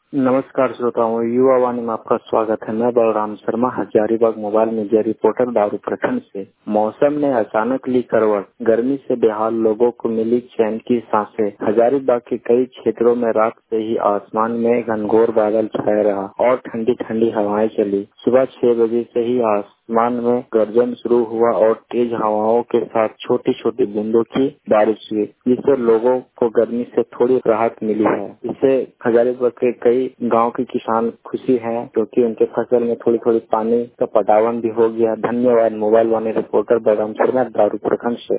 नमस्कार श्रोताओं, युवा वाणी में आपका स्वागत है। मैं Balram Sharma, Hazaribagh mobile media reporter, Daru प्रखंड से। मौसम ने अचानक ली करवट, गर्मी से बेहाल लोगों को मिली चैन की सांसें। हजारीबाग के कई क्षेत्रों में रात से ही आसमान में घनघोर बादल छाया रहा और ठंडी ठंडी हवाएं चली। सुबह 6 बजे से ही आसमान में गर्जन शुरू हुआ और तेज हवाओं के साथ छोटी छोटी बूंदों की बारिश हुई, जिससे लोगों को गर्मी से थोड़ी राहत मिली है। इससे हजारीबाग के कई गांव के किसान खुशी हैं, क्योंकि उनके फसल में थोड़ी थोड़ी पानी का पटावन भी हो गया। धन्यवाद। मोबाइल वाणी रिपोर्टर बलराम शर्मा, दारू प्रखंड से।